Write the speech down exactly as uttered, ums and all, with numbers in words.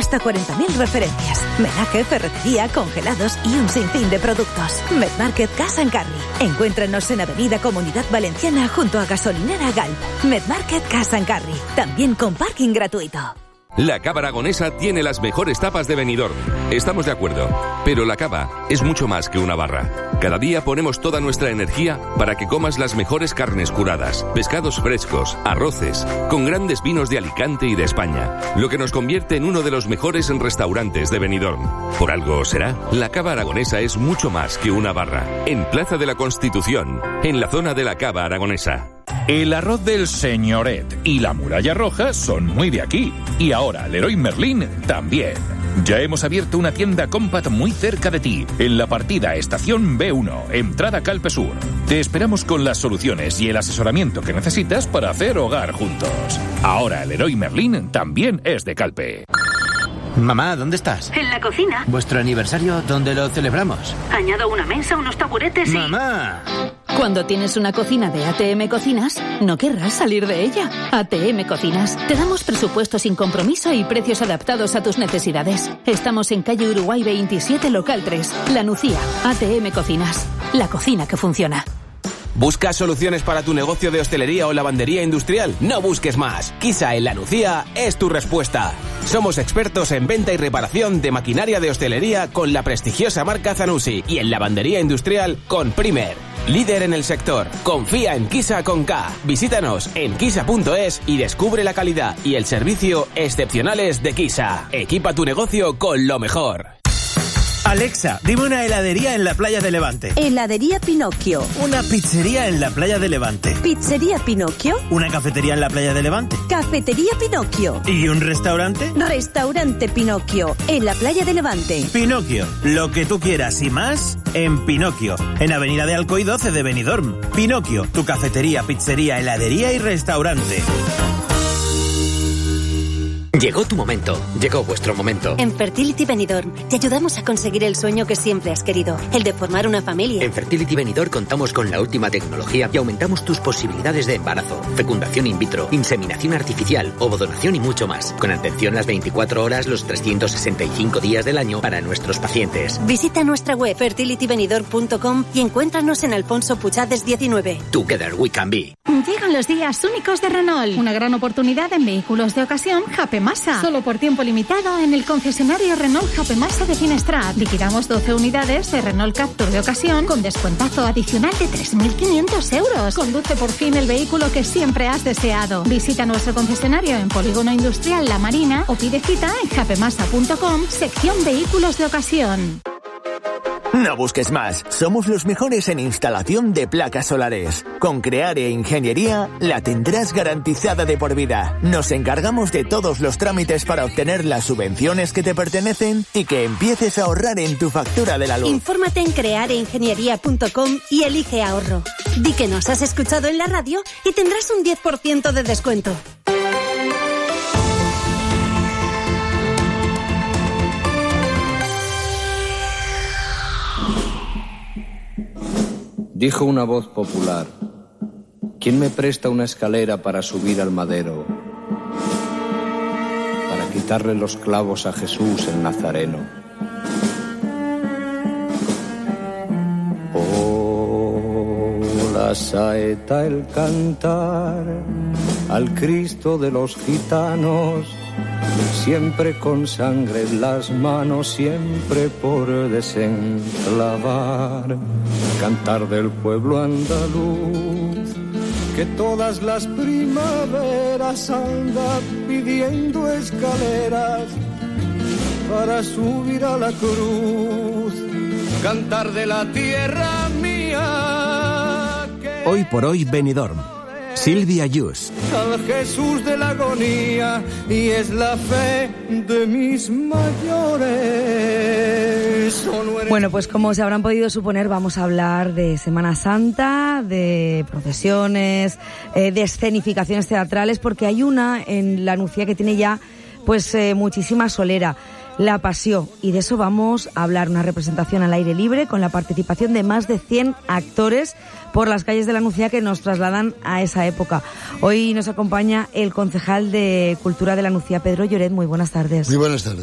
Hasta cuarenta mil referencias. Menaje, ferretería, congelados y un sinfín de productos. Medmarket Cash and Carry. Encuéntranos en Avenida Comunidad Valenciana junto a Gasolinera Galp. Medmarket Cash and Carry. También con parking gratuito. La Cava Aragonesa tiene las mejores tapas de Benidorm. Estamos de acuerdo, pero la cava es mucho más que una barra. Cada día ponemos toda nuestra energía para que comas las mejores carnes curadas, pescados frescos, arroces, con grandes vinos de Alicante y de España, lo que nos convierte en uno de los mejores restaurantes de Benidorm. Por algo será, la Cava Aragonesa es mucho más que una barra. En Plaza de la Constitución, en la zona de la Cava Aragonesa. El arroz del Señoret y la Muralla Roja son muy de aquí. Y ahora Leroy Merlin también. Ya hemos abierto una tienda Compact muy cerca de ti, en la partida Estación B uno, entrada Calpe Sur. Te esperamos con las soluciones y el asesoramiento que necesitas para hacer hogar juntos. Ahora Leroy Merlin también es de Calpe. Mamá, ¿dónde estás? En la cocina. ¿Vuestro aniversario dónde lo celebramos? Añado una mesa, unos taburetes y... ¡Mamá! Cuando tienes una cocina de A T M Cocinas, no querrás salir de ella. A T M Cocinas. Te damos presupuesto sin compromiso y precios adaptados a tus necesidades. Estamos en calle Uruguay veintisiete, local tres. La Nucía. A T M Cocinas. La cocina que funciona. ¿Buscas soluciones para tu negocio de hostelería o lavandería industrial? No busques más. Kisa en La Nucía es tu respuesta. Somos expertos en venta y reparación de maquinaria de hostelería con la prestigiosa marca Zanussi y en lavandería industrial con Primer. Líder en el sector. Confía en Kisa con K. Visítanos en kisa punto es y descubre la calidad y el servicio excepcionales de Kisa. Equipa tu negocio con lo mejor. Alexa, dime una heladería en la playa de Levante. Heladería Pinocchio. Una pizzería en la playa de Levante. Pizzería Pinocchio. Una cafetería en la playa de Levante. Cafetería Pinocchio. ¿Y un restaurante? Restaurante Pinocchio, en la playa de Levante. Pinocchio, lo que tú quieras y más en Pinocchio, en Avenida de Alcoy doce de Benidorm. Pinocchio, tu cafetería, pizzería, heladería y restaurante. Llegó tu momento, llegó vuestro momento. En Fertility Benidorm te ayudamos a conseguir el sueño que siempre has querido, el de formar una familia. En Fertility Benidorm contamos con la última tecnología y aumentamos tus posibilidades de embarazo, fecundación in vitro, inseminación artificial, ovodonación y mucho más. Con atención las veinticuatro horas, los trescientos sesenta y cinco días del año para nuestros pacientes. Visita nuestra web fertility benidorm punto com y encuéntranos en Alfonso Puchades diecinueve. Together we can be. Llegan los días únicos de Renault. Una gran oportunidad en vehículos de ocasión Jape Masa. Solo por tiempo limitado en el concesionario Renault Jape Masa de Finestrat. Liquidamos doce unidades de Renault Captur de ocasión con descuentazo adicional de tres mil quinientos euros. Conduce por fin el vehículo que siempre has deseado. Visita nuestro concesionario en Polígono Industrial La Marina o pide cita en japemasa punto com, sección vehículos de ocasión. No busques más. Somos los mejores en instalación de placas solares. Con Creare Ingeniería la tendrás garantizada de por vida. Nos encargamos de todos los trámites para obtener las subvenciones que te pertenecen y que empieces a ahorrar en tu factura de la luz. Infórmate en creare ingeniería punto com y elige ahorro. Di que nos has escuchado en la radio y tendrás un diez por ciento de descuento. Dijo una voz popular: ¿quién me presta una escalera para subir al madero? Para quitarle los clavos a Jesús el Nazareno. Oh, la saeta, el cantar al Cristo de los gitanos, siempre con sangre en las manos, siempre por desenclavar. Cantar del pueblo andaluz, que todas las primaveras anda pidiendo escaleras para subir a la cruz. Cantar de la tierra mía. Hoy por hoy Benidorm. Silvia Yus. Al Jesús de la agonía, y es la fe de mis mayores. Bueno, pues como se habrán podido suponer, vamos a hablar de Semana Santa, de procesiones, eh, de escenificaciones teatrales, porque hay una en La Nucía que tiene ya pues eh, muchísima solera. La Pasión, y de eso vamos a hablar, una representación al aire libre con la participación de más de cien actores por las calles de La Nucía que nos trasladan a esa época. Hoy nos acompaña el concejal de Cultura de La Nucía, Pedro Lloret. Muy buenas tardes. Muy buenas tardes.